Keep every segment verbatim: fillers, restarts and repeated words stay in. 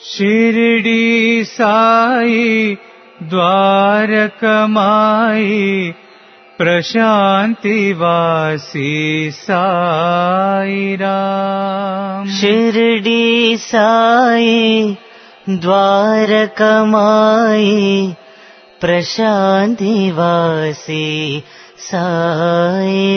Shirdi Sai Dwarakamai Prashanti Vasi Sai Ram. Shirdi Sai Dwarakamai Prashanti Vasi Sai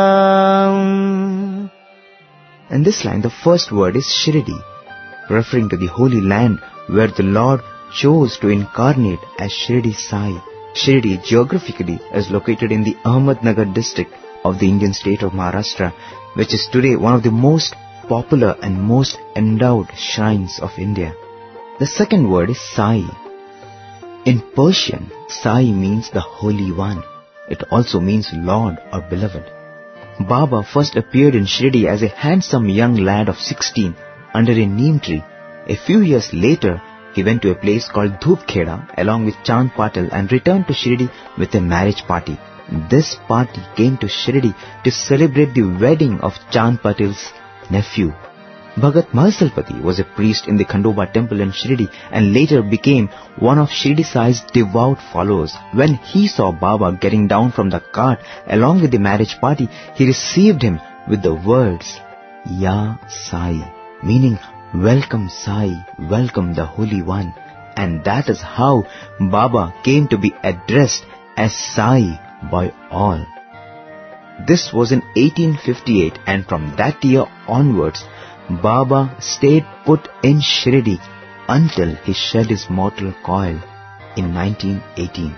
Ram. In this line, the first word is Shirdi, referring to the Holy Land where the Lord chose to incarnate as Shirdi Sai. Shirdi geographically is located in the Ahmednagar district of the Indian state of Maharashtra, which is today one of the most popular and most endowed shrines of India. The second word is Sai. In Persian, Sai means the Holy One. It also means Lord or Beloved. Baba first appeared in Shirdi as a handsome young lad of sixteen under a neem tree. A few years later, he went to a place called Dhupkheda along with Chand Patil and returned to Shirdi with a marriage party. This party came to Shirdi to celebrate the wedding of Chand Patil's nephew. Bhagat Mahasalpati was a priest in the Khandoba temple in Shirdi and later became one of Shirdi Sai's devout followers. When he saw Baba getting down from the cart along with the marriage party, he received him with the words, Ya Sai, meaning, Welcome Sai, welcome the Holy One. And that is how Baba came to be addressed as Sai by all. This was in eighteen fifty-eight, and from that year onwards, Baba stayed put in Shirdi until he shed his mortal coil in nineteen eighteen.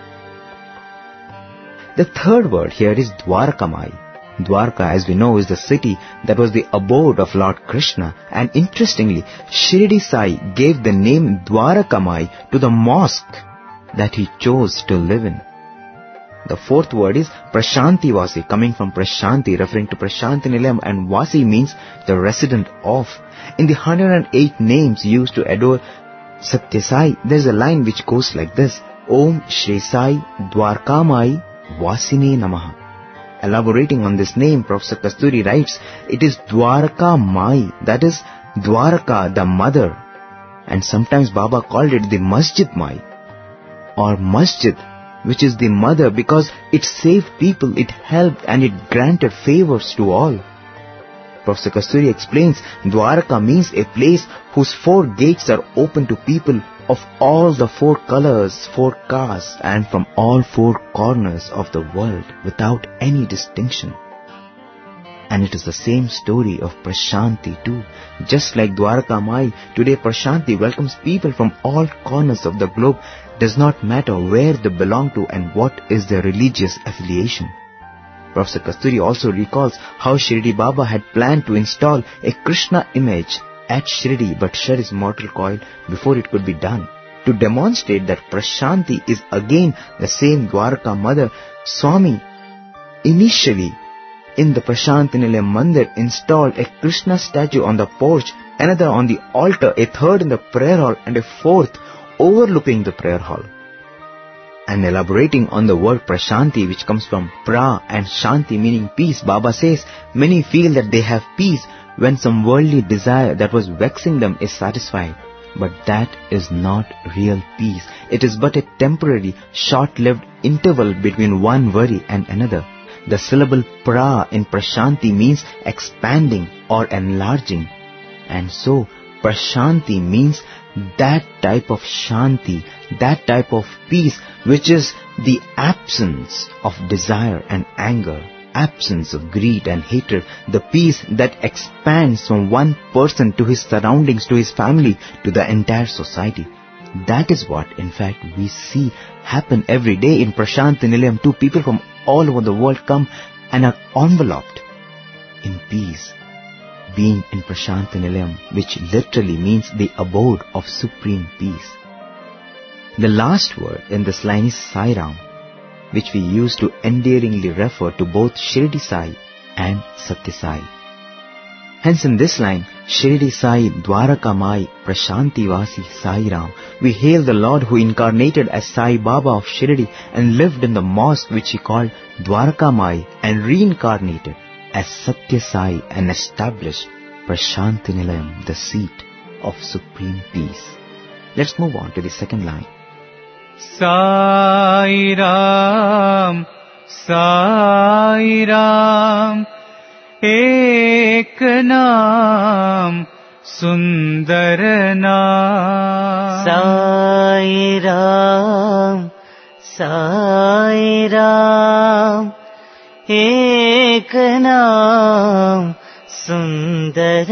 The third word here is Dwarakamai. Dwarka, as we know, is the city that was the abode of Lord Krishna, and interestingly, Shirdi Sai gave the name Dwarakamai to the mosque that he chose to live in. The fourth word is Prashanti Vasi, coming from Prashanti, referring to Prashanti Nilayam, and Vasi means the resident of. In the one hundred eight names used to adore Satya Sai, there is a line which goes like this, Om Shri Sai Dwarkamai Vasine Namaha. Elaborating on this name, Professor Kasturi writes, it is Dwarka Mai, that is Dwarka, the mother. And sometimes Baba called it the Masjid Mai or Masjid, which is the mother because it saved people, it helped and it granted favors to all. Professor Kasturi explains, Dwarka means a place whose four gates are open to people of all the four colors, four castes and from all four corners of the world without any distinction. And it is the same story of Prashanti too. Just like Dwarka Mai, today Prashanti welcomes people from all corners of the globe. Does not matter where they belong to and what is their religious affiliation. Professor Kasturi also recalls how Shirdi Baba had planned to install a Krishna image at Shirdi but shed his mortal coil before it could be done. To demonstrate that Prashanti is again the same Dwarka mother, Swami initially in the Prashanti Nilayam Mandir installed a Krishna statue on the porch, another on the altar, a third in the prayer hall and a fourth overlooking the prayer hall. And elaborating on the word Prashanti, which comes from pra and shanti meaning peace, Baba says, many feel that they have peace when some worldly desire that was vexing them is satisfied. But that is not real peace. It is but a temporary, short-lived interval between one worry and another. The syllable pra in Prashanti means expanding or enlarging. And so, Prashanti means that type of shanti, that type of peace which is the absence of desire and anger, absence of greed and hatred, the peace that expands from one person to his surroundings, to his family, to the entire society. That is what, in fact, we see happen every day in Prashanti Nilayam too. People from all over the world come and are enveloped in peace. Being in Prashanti Nilayam, which literally means the abode of supreme peace. The last word in this line is Sai Ram, which we use to endearingly refer to both Shirdi Sai and Satya Sai. Hence in this line, Shirdi Sai Dwaraka Mai Prashanti Vasi Sai Ram, we hail the Lord who incarnated as Sai Baba of Shirdi and lived in the mosque which he called Dwaraka Mai and reincarnated as Satya Sai and established Prashanti Nilayam, the seat of supreme peace. Let's move on to the second line. Sai Ram, Sai Ram, Ek Naam, Sundar Naam. Sai Ram, Sai Ram, Ek Naam, Sundar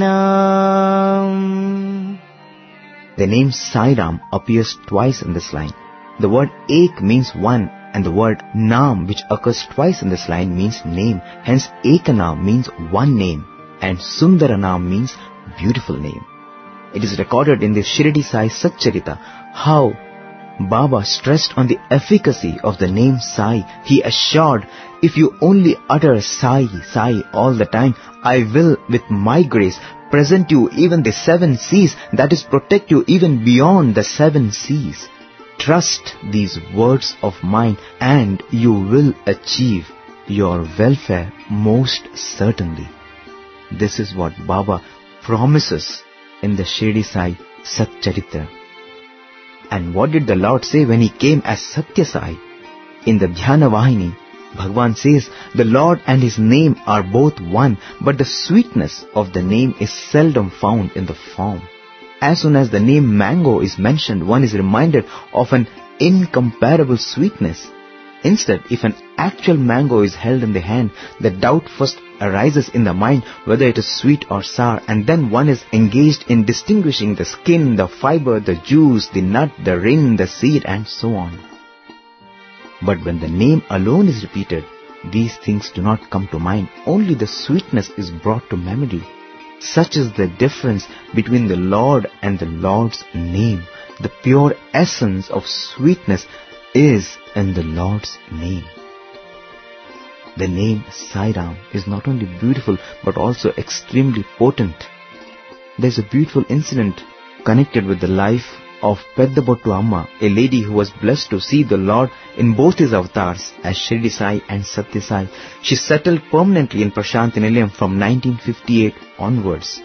Naam. The name Sai Ram appears twice in this line. The word Ek means one, and the word Naam, which occurs twice in this line, means name. Hence, Ekanam means one name, and Sundaranam means beautiful name. It is recorded in the Shirdi Sai Satcharita how Baba stressed on the efficacy of the name Sai. He assured, if you only utter Sai, Sai all the time, I will, with my grace, present you even the seven seas, that is, protect you even beyond the seven seas. Trust these words of mine and you will achieve your welfare most certainly. This is what Baba promises in the Shirdi Sai Satcharitra. And what did the Lord say when He came as Satya Sai? In the Dhyana Vahini, Bhagwan says, the Lord and His name are both one, but the sweetness of the name is seldom found in the form. As soon as the name mango is mentioned, one is reminded of an incomparable sweetness. Instead, if an actual mango is held in the hand, the doubt first arises in the mind whether it is sweet or sour, and then one is engaged in distinguishing the skin, the fiber, the juice, the nut, the ring, the seed, and so on. But when the name alone is repeated, these things do not come to mind. Only the sweetness is brought to memory. Such is the difference between the Lord and the Lord's name. The pure essence of sweetness is in the Lord's name. The name Sai Ram is not only beautiful but also extremely potent. There is a beautiful incident connected with the life of Peddabottu Amma, a lady who was blessed to see the Lord in both His avatars as Shirdi Sai and Satya Sai. She settled permanently in Prashanthi Nilayam from nineteen fifty-eight onwards.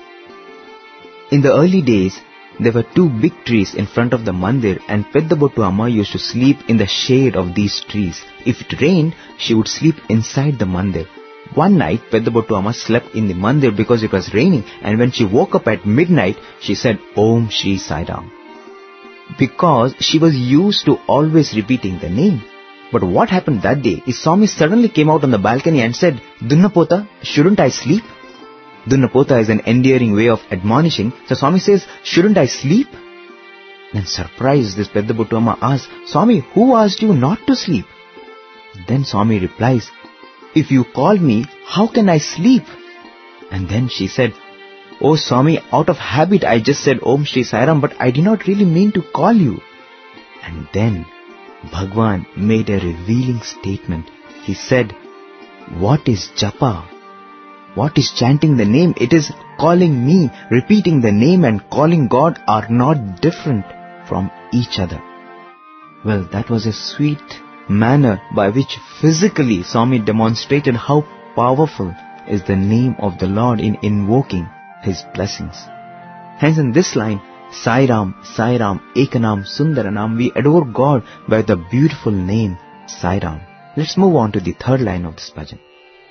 In the early days, there were two big trees in front of the mandir, and Peddabottu Amma used to sleep in the shade of these trees. If it rained, she would sleep inside the mandir. One night, Peddabottu Amma slept in the mandir because it was raining, and when she woke up at midnight, she said, Om Shri Sai Ram, because she was used to always repeating the name. But what happened that day is Swami suddenly came out on the balcony and said, Dunnapota, shouldn't I sleep? Dunnapota is an endearing way of admonishing. So Swami says, shouldn't I sleep? Then surprised, this Peddabottu Amma asks, Swami, who asked you not to sleep? Then Swami replies, if you call me, how can I sleep? And then she said, Oh Swami, out of habit I just said Om Shri Sai Ram, but I did not really mean to call you. And then Bhagwan made a revealing statement. He said, what is japa? What is chanting the name? It is calling me. Repeating the name and calling God are not different from each other. Well, that was a sweet manner by which physically Swami demonstrated how powerful is the name of the Lord in invoking His blessings. Hence in this line, Sai Ram, Sai Ram, Ekanam, Sundaranam, we adore God by the beautiful name Sai Ram. Let's move on to the third line of this bhajan.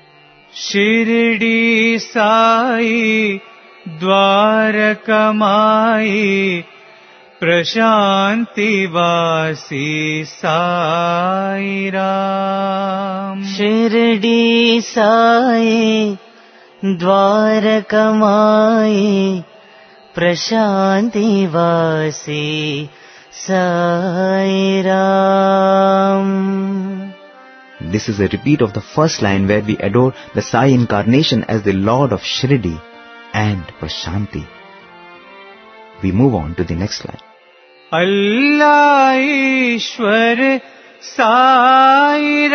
Shirdi Sai, Dwarakamai, Prashanti Vasi Sai Ram. Shirdi Sai, Dwarakamai, Prashanti Vasi Sai Ram. This is a repeat of the first line where we adore the Sai incarnation as the Lord of Shirdi and Prashanti. We move on to the next line. Allah Ishwar Sai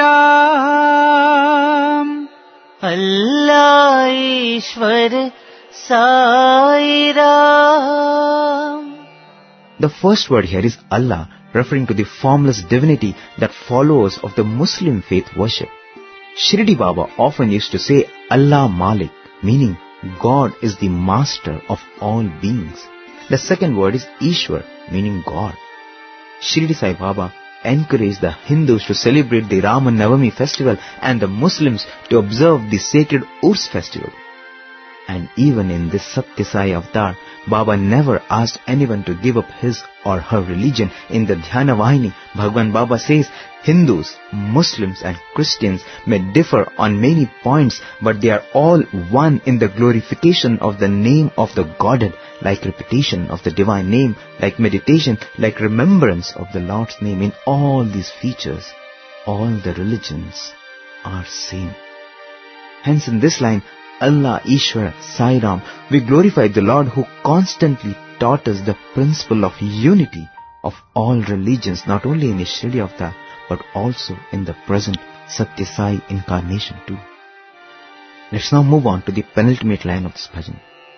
Ram. Allah Ishwar Sai Ram. The first word here is Allah, referring to the formless divinity that follows of the Muslim faith worship. Shirdi Baba often used to say Allah Malik, meaning God is the master of all beings. The second word is Ishwar, meaning God. Shirdi Sai Baba encouraged the Hindus to celebrate the Rama Navami festival and the Muslims to observe the sacred Urs festival. And even in this Satya Sai avatar, Baba never asked anyone to give up his or her religion. In the Dhyana Vahini, Bhagwan Baba says, Hindus, Muslims and Christians may differ on many points, but they are all one in the glorification of the name of the Godhead, like repetition of the divine name, like meditation, like remembrance of the Lord's name. In all these features, all the religions are same. Hence in this line, Allah, Ishwara, Sai Ram, we glorify the Lord who constantly taught us the principle of unity of all religions, not only in his Shirdi avatar, but also in the present Satya Sai incarnation too. Let's now move on to the penultimate line of this bhajan.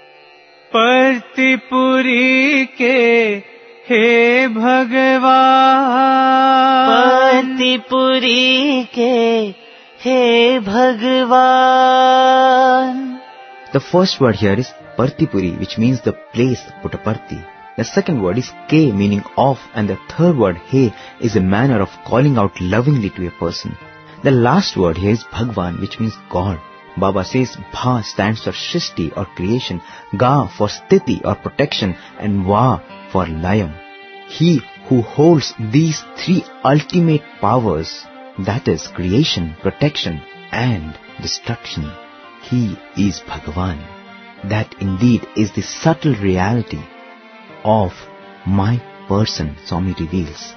Partipuri ke he Bhagavan, Partipuri ke he Bhagavan. The first word here is Partipuri, which means the place, Puttaparthi. The second word is Ke, meaning of, and the third word He is a manner of calling out lovingly to a person. The last word here is Bhagwan, which means God. Baba says Bha stands for Shristi or creation, Ga for Sthiti or protection, and Va for Layam. He who holds these three ultimate powers, that is creation, protection and destruction, he is Bhagavan. That indeed is the subtle reality of my person, Swami reveals.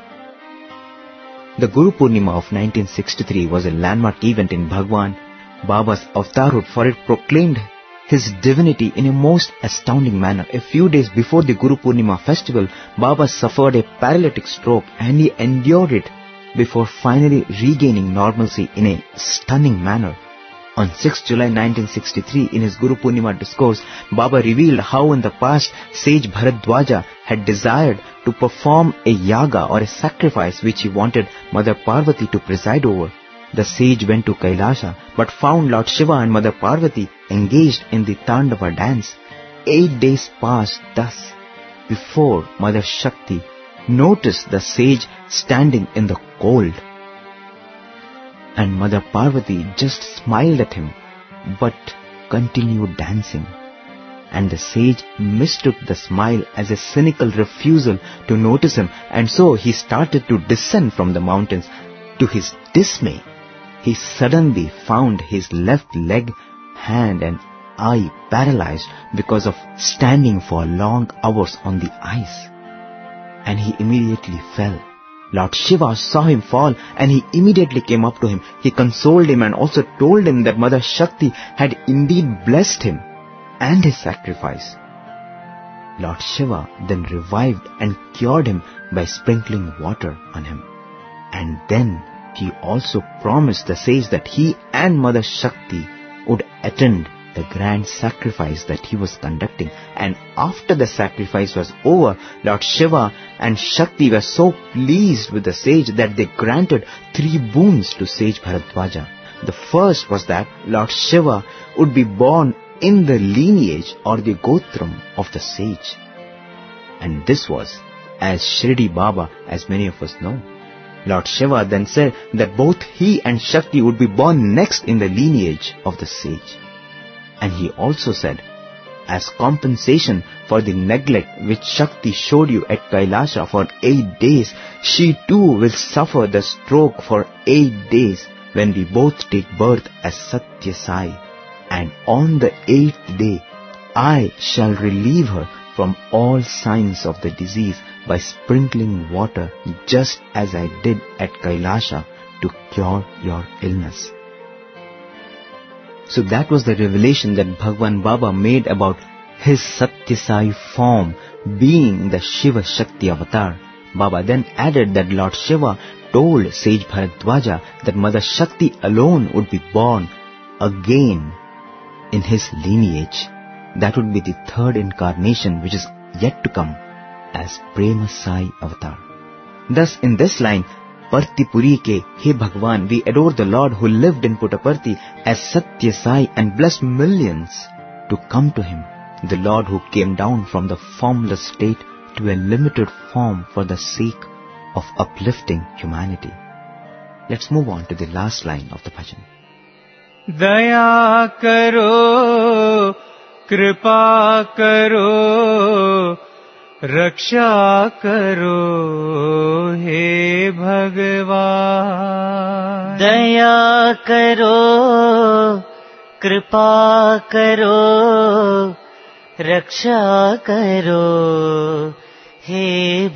The Guru Purnima of nineteen sixty-three was a landmark event in Bhagwan Baba's avatarhood, for it proclaimed his divinity in a most astounding manner. A few days before the Guru Purnima festival, Baba suffered a paralytic stroke and he endured it before finally regaining normalcy in a stunning manner. On sixth July nineteen sixty-three, in his Guru Purnima discourse, Baba revealed how in the past sage Bharadwaja had desired to perform a yaga or a sacrifice which he wanted Mother Parvati to preside over. The sage went to Kailasha but found Lord Shiva and Mother Parvati engaged in the Tandava dance. Eight days passed thus before Mother Shakti noticed the sage standing in the cold. And Mother Parvati just smiled at him but continued dancing. And the sage mistook the smile as a cynical refusal to notice him, and so he started to descend from the mountains. To his dismay, he suddenly found his left leg, hand and eye paralyzed because of standing for long hours on the ice. And he immediately fell. Lord Shiva saw him fall and he immediately came up to him. He consoled him and also told him that Mother Shakti had indeed blessed him and his sacrifice. Lord Shiva then revived and cured him by sprinkling water on him. And then he also promised the sage that he and Mother Shakti would attend the grand sacrifice that he was conducting. And after the sacrifice was over, Lord Shiva and Shakti were so pleased with the sage that they granted three boons to sage Bharadwaja. The first was that Lord Shiva would be born in the lineage or the gotram of the sage. And this was as Shirdi Baba, as many of us know. Lord Shiva then said that both he and Shakti would be born next in the lineage of the sage. And he also said, as compensation for the neglect which Shakti showed you at Kailasha for eight days, she too will suffer the stroke for eight days when we both take birth as Satya Sai. And on the eighth day, I shall relieve her from all signs of the disease by sprinkling water just as I did at Kailasha to cure your illness. So that was the revelation that Bhagwan Baba made about his Satya Sai form being the Shiva Shakti avatar. Baba then added that Lord Shiva told sage Bharadwaja that Mother Shakti alone would be born again in his lineage. That would be the third incarnation which is yet to come as Prema Sai avatar. Thus in this line, Partipuri ke He Bhagwan, we adore the Lord who lived in Puttaparthi as Satya Sai and blessed millions to come to him the Lord who came down from the formless state to a limited form for the sake of uplifting humanity. Let's move on to the last line of the bhajan. Daya karo, kripa karo, raksha karo, he Bhagwan. Daya karo, kripa karo, raksha karo, he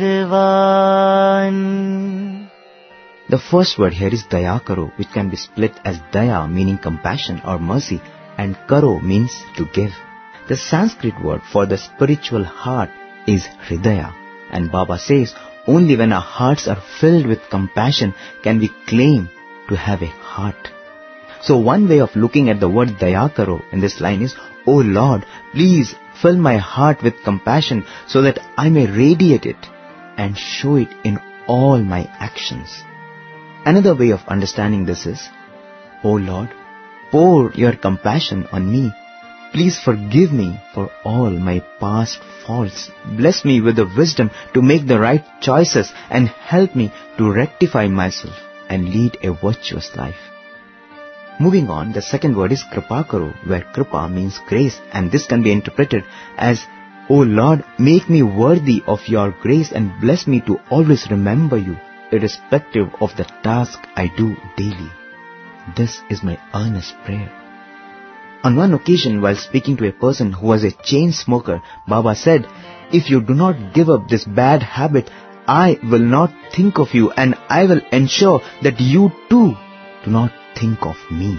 Bhagwan. The first word here is daya karo, which can be split as daya meaning compassion or mercy, and karo means to give. The Sanskrit word for the spiritual heart is hridaya, and Baba says only when our hearts are filled with compassion can we claim to have a heart. So one way of looking at the word daya karo in this line is, O Lord, please fill my heart with compassion so that I may radiate it and show it in all my actions. Another way of understanding this is, O Lord, pour your compassion on me. Please forgive me for all my past faults. Bless me with the wisdom to make the right choices and help me to rectify myself and lead a virtuous life. Moving on, the second word is kripa karo, where kripa means grace, and this can be interpreted as, O Lord, make me worthy of your grace and bless me to always remember you, irrespective of the task I do daily. This is my earnest prayer. On one occasion, while speaking to a person who was a chain smoker, Baba said, if you do not give up this bad habit, I will not think of you, and I will ensure that you too do not think of me.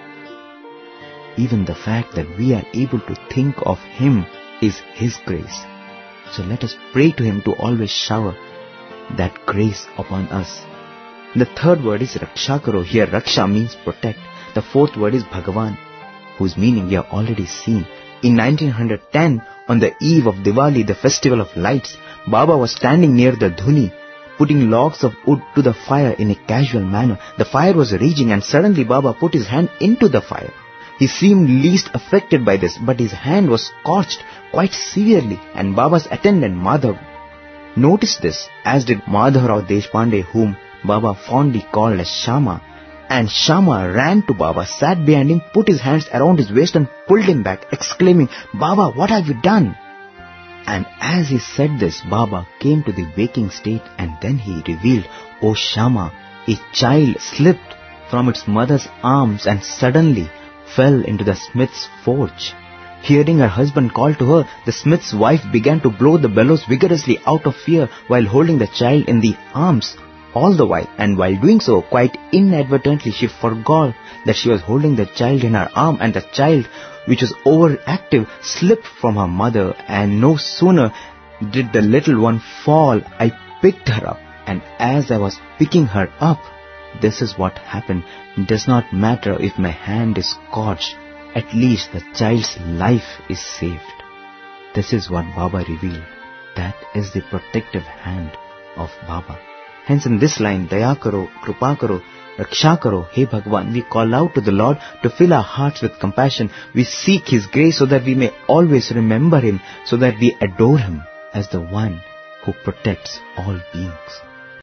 Even the fact that we are able to think of Him is His grace. So let us pray to Him to always shower that grace upon us. The third word is raksha karo. Here raksha means protect. The fourth word is Bhagavan, whose meaning we have already seen. In nineteen ten, on the eve of Diwali, the festival of lights, Baba was standing near the dhuni, putting logs of wood to the fire in a casual manner. The fire was raging, and suddenly Baba put his hand into the fire. He seemed least affected by this, but his hand was scorched quite severely, and Baba's attendant Madhav noticed this, as did Madhavrao Deshpande, whom Baba fondly called as Shama. And Shama ran to Baba, sat behind him, put his hands around his waist and pulled him back, exclaiming, Baba, what have you done? And as he said this, Baba came to the waking state, and then he revealed, O Shama, a child slipped from its mother's arms and suddenly fell into the smith's forge. Hearing her husband call to her, the smith's wife began to blow the bellows vigorously out of fear while holding the child in the arms all the while, and while doing so, quite inadvertently, she forgot that she was holding the child in her arm, and the child, which was overactive, slipped from her mother, and no sooner did the little one fall, I picked her up, and as I was picking her up, this is what happened. It does not matter if my hand is scorched, at least the child's life is saved. This is what Baba revealed. That is the protective hand of Baba. Hence in this line, Daya karo, Kripa karo, Raksha karo, He Bhagwan, we call out to the Lord to fill our hearts with compassion. We seek His grace so that we may always remember Him, so that we adore Him as the one who protects all beings.